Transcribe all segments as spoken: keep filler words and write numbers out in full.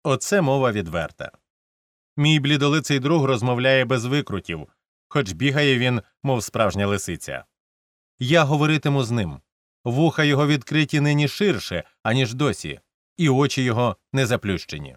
Оце мова відверта. Мій блідолиций друг розмовляє без викрутів, хоч бігає він, мов справжня лисиця. Я говоритиму з ним. Вуха його відкриті нині ширше, аніж досі, і очі його не заплющені.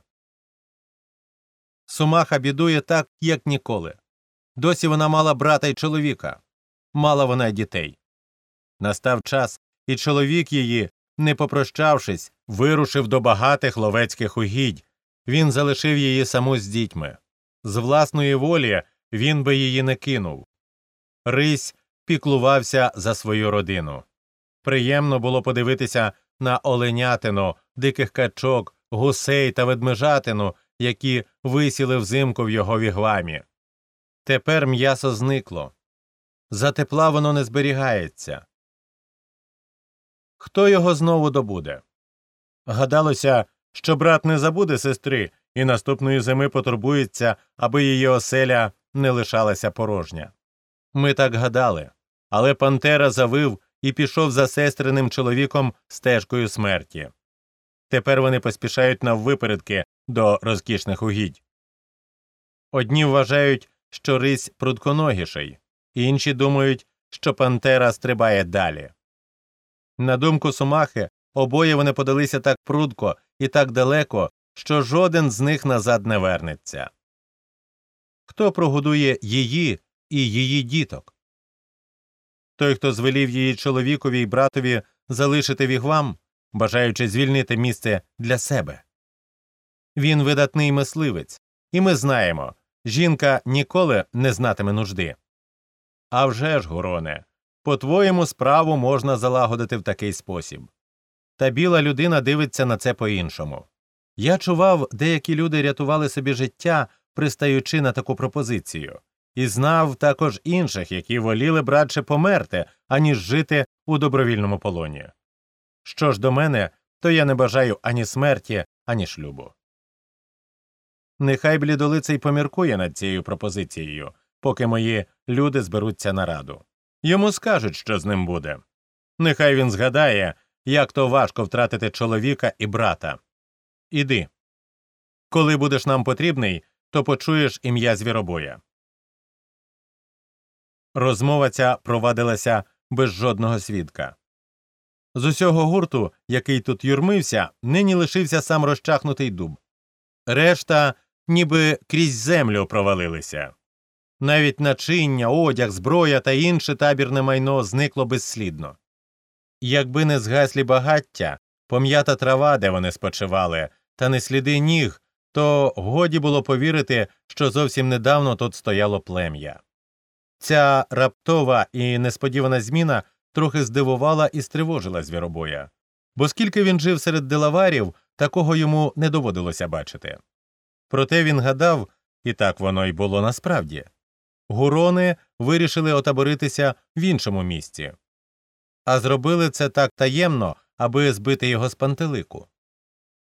Сумаха бідує так, як ніколи. Досі вона мала брата й чоловіка. Мала вона й дітей. Настав час, і чоловік її, не попрощавшись, вирушив до багатих ловецьких угідь. Він залишив її саму з дітьми. З власної волі він би її не кинув. Рись піклувався за свою родину. Приємно було подивитися на оленятину, диких качок, гусей та ведмежатину, які висіли взимку в його вігвамі. Тепер м'ясо зникло. За тепла воно не зберігається. Хто його знову добуде? Гадалося, що брат не забуде сестри і наступної зими потурбується, аби її оселя не лишалася порожня. Ми так гадали, але Пантера завив і пішов за сестриним чоловіком стежкою смерті. Тепер вони поспішають наввипередки до розкішних угідь. Одні вважають, що рись прудконогіший, інші думають, що Пантера стрибає далі. На думку Сумахи, обоє вони подалися так прудко і так далеко, що жоден з них назад не вернеться. Хто прогодує її і її діток? Той, хто звелів її чоловікові й братові залишити вігвам, бажаючи звільнити місце для себе. Він видатний мисливець, і ми знаємо, жінка ніколи не знатиме нужди. А вже ж, Гуроне, по-твоєму, справу можна залагодити в такий спосіб. Та біла людина дивиться на це по-іншому. Я чував, деякі люди рятували собі життя, пристаючи на таку пропозицію. І знав також інших, які воліли б радше померти, аніж жити у добровільному полоні. Що ж до мене, то я не бажаю ані смерті, ані шлюбу. Нехай блідолиций поміркує над цією пропозицією, поки мої люди зберуться на раду. Йому скажуть, що з ним буде. Нехай він згадає, як то важко втратити чоловіка і брата. Іди. Коли будеш нам потрібний, то почуєш ім'я звіробоя. Розмова ця провадилася без жодного свідка. З усього гурту, який тут юрмився, нині лишився сам розчахнутий дуб. Решта ніби крізь землю провалилися. Навіть начиння, одяг, зброя та інше табірне майно зникло безслідно. Якби не згаслі багаття, пом'ята трава, де вони спочивали, та не сліди ніг, то годі було повірити, що зовсім недавно тут стояло плем'я. Ця раптова і несподівана зміна трохи здивувала і стривожила звіробоя, бо скільки він жив серед делаварів, такого йому не доводилося бачити. Проте він гадав, і так воно й було насправді. Гурони вирішили отаборитися в іншому місці. А зробили це так таємно, аби збити його з пантелику.